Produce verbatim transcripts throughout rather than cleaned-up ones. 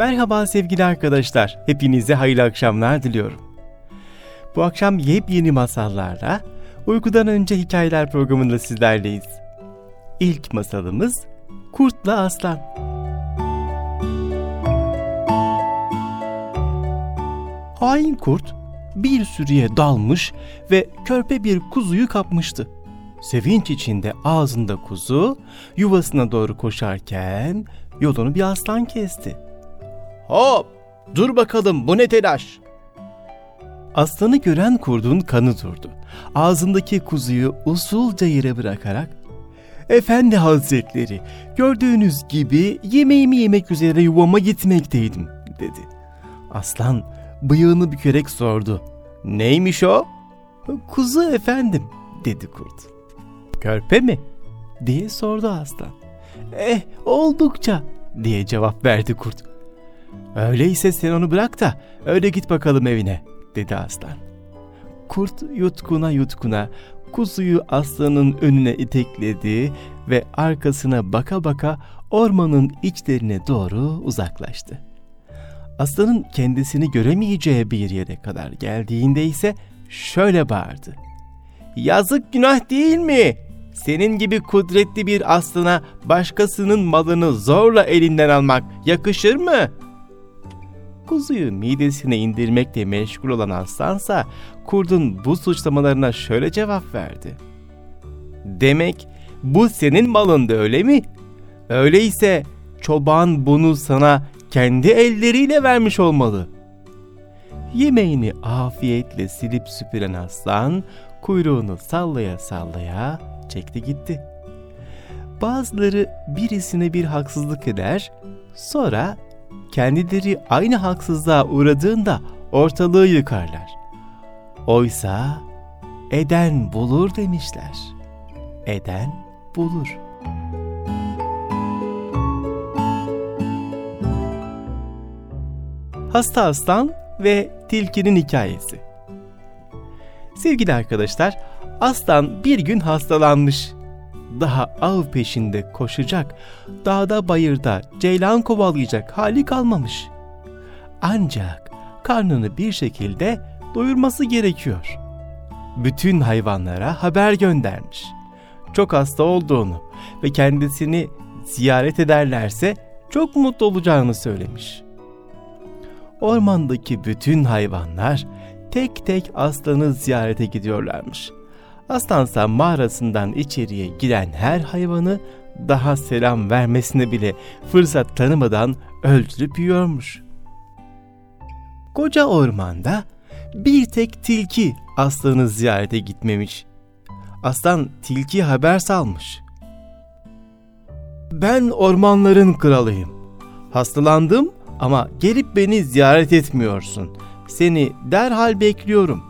Merhaba sevgili arkadaşlar, hepinize hayırlı akşamlar diliyorum. Bu akşam yepyeni masallarla, uykudan önce hikayeler programında sizlerleyiz. İlk masalımız Kurtla Aslan. Hain kurt bir sürüye dalmış ve körpe bir kuzuyu kapmıştı. Sevinç içinde ağzında kuzu yuvasına doğru koşarken yolunu bir aslan kesti. Hop! Dur bakalım, bu ne telaş? Aslanı gören kurdun kanı durdu. Ağzındaki kuzuyu usulca yere bırakarak "Efendi hazretleri, gördüğünüz gibi yemeğimi yemek üzere yuvama gitmekteydim," dedi. Aslan bıyığını bükerek sordu. "Neymiş o?" "Kuzu efendim," dedi kurt. "Körpe mi?" diye sordu aslan. "Eh, oldukça," diye cevap verdi kurt. "Öyleyse sen onu bırak da öyle git bakalım evine," dedi aslan. Kurt yutkuna yutkuna kuzuyu aslanın önüne itekledi ve arkasına baka baka ormanın içlerine doğru uzaklaştı. Aslanın kendisini göremeyeceği bir yere kadar geldiğinde ise şöyle bağırdı. "Yazık, günah değil mi? Senin gibi kudretli bir aslana başkasının malını zorla elinden almak yakışır mı?" Kuzuyu midesine indirmekle meşgul olan aslansa kurdun bu suçlamalarına şöyle cevap verdi. "Demek bu senin malındı, öyle mi? Öyleyse çoban bunu sana kendi elleriyle vermiş olmalı." Yemeğini afiyetle silip süpüren aslan kuyruğunu sallaya sallaya çekti gitti. Bazıları birisine bir haksızlık eder, sonra kendileri aynı haksızlığa uğradığında ortalığı yıkarlar. Oysa eden bulur demişler. Eden bulur. Hasta Aslan ve Tilkinin hikayesi. Sevgili arkadaşlar, aslan bir gün hastalanmış. Daha av peşinde koşacak, dağda bayırda ceylan kovalayacak hali kalmamış. Ancak karnını bir şekilde doyurması gerekiyor. Bütün hayvanlara haber göndermiş. Çok hasta olduğunu ve kendisini ziyaret ederlerse çok mutlu olacağını söylemiş. Ormandaki bütün hayvanlar tek tek aslanı ziyarete gidiyorlarmış. Aslansa mağarasından içeriye giren her hayvanı daha selam vermesine bile fırsat tanımadan öldürüp yiyormuş. Koca ormanda bir tek tilki aslanı ziyarete gitmemiş. Aslan tilkiye haber salmış. "Ben ormanların kralıyım. Hastalandım ama gelip beni ziyaret etmiyorsun. Seni derhal bekliyorum."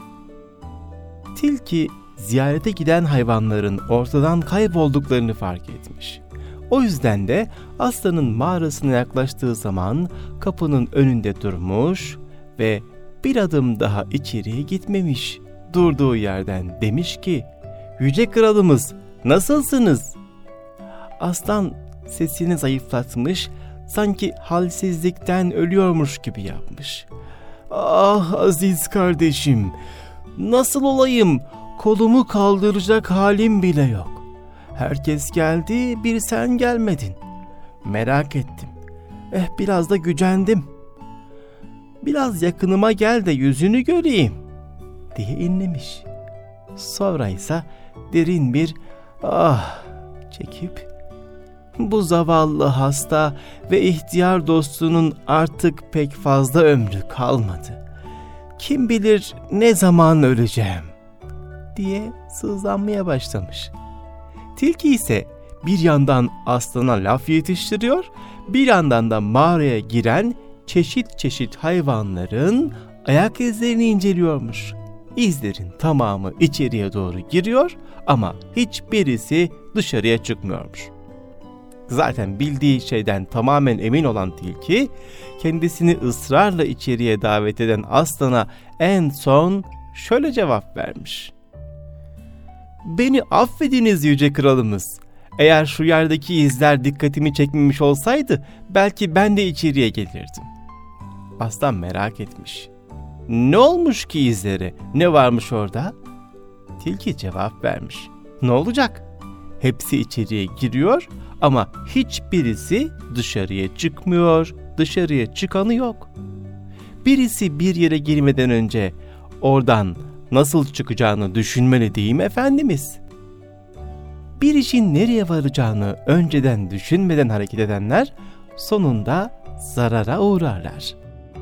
Tilki ziyarete giden hayvanların ortadan kaybolduklarını fark etmiş. O yüzden de aslanın mağarasına yaklaştığı zaman kapının önünde durmuş ve bir adım daha içeriye gitmemiş. Durduğu yerden demiş ki, "Yüce kralımız, nasılsınız?" Aslan sesini zayıflatmış, sanki halsizlikten ölüyormuş gibi yapmış. "Ah aziz kardeşim, nasıl olayım? Kolumu kaldıracak halim bile yok. Herkes geldi, bir sen gelmedin. Merak ettim. Eh, biraz da gücendim. Biraz yakınıma gel de yüzünü göreyim," diye inlemiş. Sonra ise derin bir ah çekip, bu zavallı hasta ve ihtiyar dostunun artık pek fazla ömrü kalmadı. Kim bilir ne zaman öleceğim, diye sızlanmaya başlamış. Tilki ise bir yandan aslana laf yetiştiriyor, bir yandan da mağaraya giren çeşit çeşit hayvanların ayak izlerini inceliyormuş. İzlerin tamamı içeriye doğru giriyor ama hiçbirisi dışarıya çıkmıyormuş. Zaten bildiği şeyden tamamen emin olan tilki, kendisini ısrarla içeriye davet eden aslana en son şöyle cevap vermiş. "Beni affediniz yüce kralımız. Eğer şu yerdeki izler dikkatimi çekmemiş olsaydı belki ben de içeriye gelirdim. Aslan merak etmiş. Ne olmuş ki izlere? Ne varmış orada? Tilki cevap vermiş. Ne olacak? Hepsi içeriye giriyor ama hiçbirisi dışarıya çıkmıyor, dışarıya çıkanı yok. Birisi bir yere girmeden önce oradan nasıl çıkacağını düşünmeli değil mi Efendimiz? Bir işin nereye varacağını önceden düşünmeden hareket edenler sonunda zarara uğrarlar.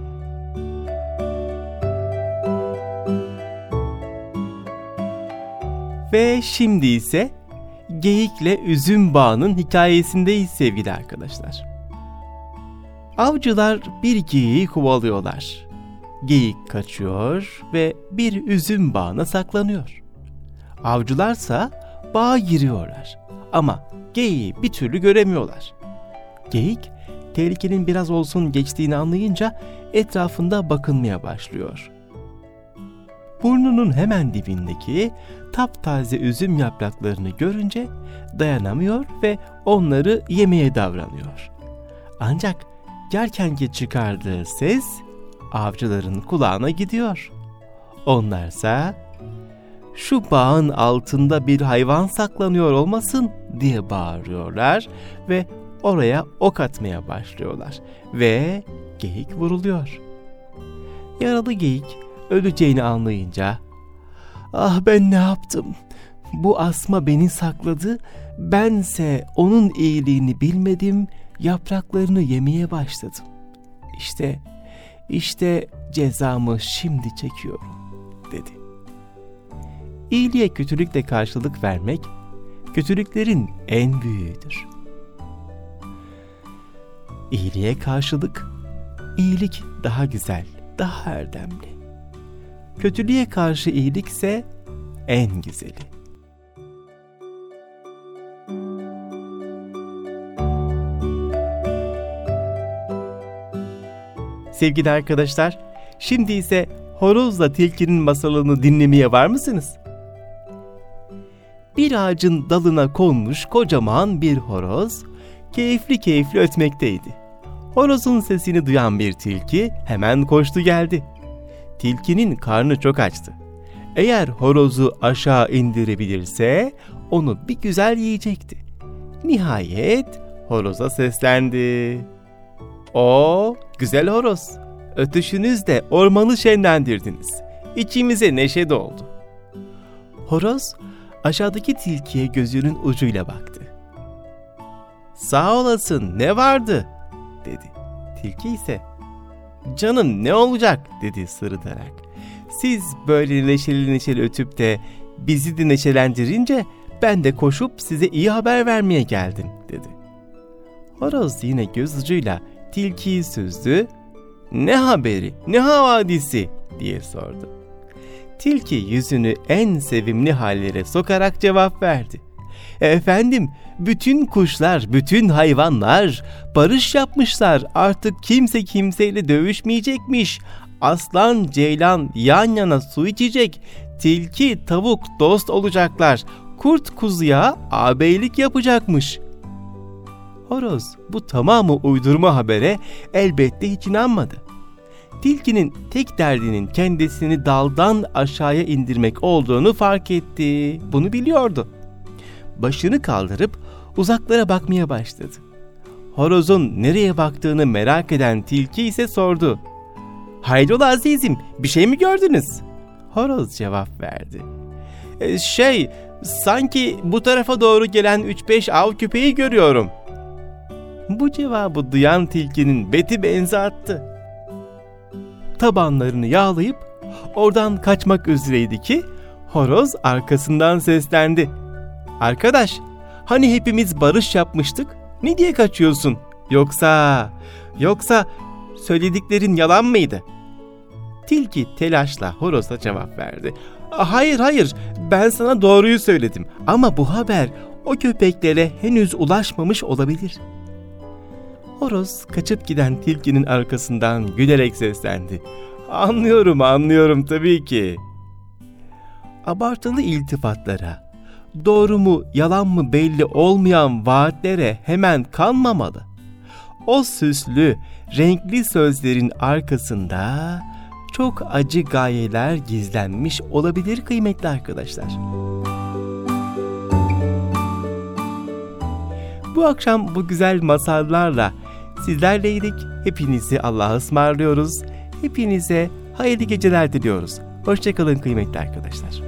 Ve şimdi ise geyikle üzüm bağının hikayesindeyiz sevgili arkadaşlar. Avcılar bir geyiği kovalıyorlar. Geyik kaçıyor ve bir üzüm bağına saklanıyor. Avcılarsa bağa giriyorlar ama geyiği bir türlü göremiyorlar. Geyik tehlikenin biraz olsun geçtiğini anlayınca etrafında bakınmaya başlıyor. Burnunun hemen dibindeki taptaze üzüm yapraklarını görünce dayanamıyor ve onları yemeye davranıyor. Ancak yerkenki çıkardığı ses avcıların kulağına gidiyor. Onlarsa "Şu bağın altında bir hayvan saklanıyor olmasın?" diye bağırıyorlar ve oraya ok atmaya başlıyorlar ve geyik vuruluyor. Yaralı geyik öleceğini anlayınca "Ah ben ne yaptım? Bu asma beni sakladı, bense onun iyiliğini bilmedim, yapraklarını yemeye başladım. İşte, işte cezamı şimdi çekiyorum," dedi. İyiliğe kötülükle karşılık vermek, kötülüklerin en büyüğüdür. İyiliğe karşılık, iyilik daha güzel, daha erdemli. Kötülüğe karşı iyilikse en güzeli. Sevgili arkadaşlar, şimdi ise horozla tilkinin masalını dinlemeye var mısınız? Bir ağacın dalına konmuş kocaman bir horoz, keyifli keyifli ötmekteydi. Horozun sesini duyan bir tilki hemen koştu geldi. Tilkinin karnı çok açtı. Eğer horozu aşağı indirebilirse onu bir güzel yiyecekti. Nihayet horoza seslendi. "O güzel horoz, ötüşünüzle ormanı şenlendirdiniz. İçimize neşe doldu." Horoz aşağıdaki tilkiye gözünün ucuyla baktı. "Sağ olasın, ne vardı?" dedi. Tilki ise "Canım ne olacak?" dedi sırıtarak. "Siz böyle neşeli neşeli ötüp de bizi de neşelendirince ben de koşup size iyi haber vermeye geldim," dedi. Horoz yine göz ucuyla tilkiyi süzdü. "Ne haberi, ne havadisi?" diye sordu. Tilki yüzünü en sevimli hallere sokarak cevap verdi. "Efendim, bütün kuşlar, bütün hayvanlar barış yapmışlar. Artık kimse kimseyle dövüşmeyecekmiş. Aslan, ceylan yan yana su içecek. Tilki, tavuk dost olacaklar. Kurt kuzuya ağabeylik yapacakmış." Horoz bu tamamı uydurma habere elbette hiç inanmadı. Tilkinin tek derdinin kendisini daldan aşağıya indirmek olduğunu fark etti. Bunu biliyordu. Başını kaldırıp uzaklara bakmaya başladı. Horozun nereye baktığını merak eden tilki ise sordu. "Hayrola azizim, bir şey mi gördünüz?" Horoz cevap verdi. E, şey, sanki bu tarafa doğru gelen üç beş av köpeği görüyorum." Bu cevabı duyan tilkinin beti benzi attı. Tabanlarını yağlayıp oradan kaçmak üzereydi ki horoz arkasından seslendi. "Arkadaş, hani hepimiz barış yapmıştık? Ne diye kaçıyorsun? Yoksa, yoksa söylediklerin yalan mıydı?" Tilki telaşla horoza cevap verdi. "Hayır hayır, ben sana doğruyu söyledim ama bu haber o köpeklere henüz ulaşmamış olabilir." Horoz kaçıp giden tilkinin arkasından gülerek seslendi. "Anlıyorum, anlıyorum tabii ki." Abartılı iltifatlara, doğru mu yalan mı belli olmayan vaatlere hemen kanmamalı. O süslü, renkli sözlerin arkasında çok acı gayeler gizlenmiş olabilir kıymetli arkadaşlar. Bu akşam bu güzel masallarla sizlerleydik. Hepinizi Allah'a ısmarlıyoruz. Hepinize hayırlı geceler diliyoruz. Hoşça kalın kıymetli arkadaşlar.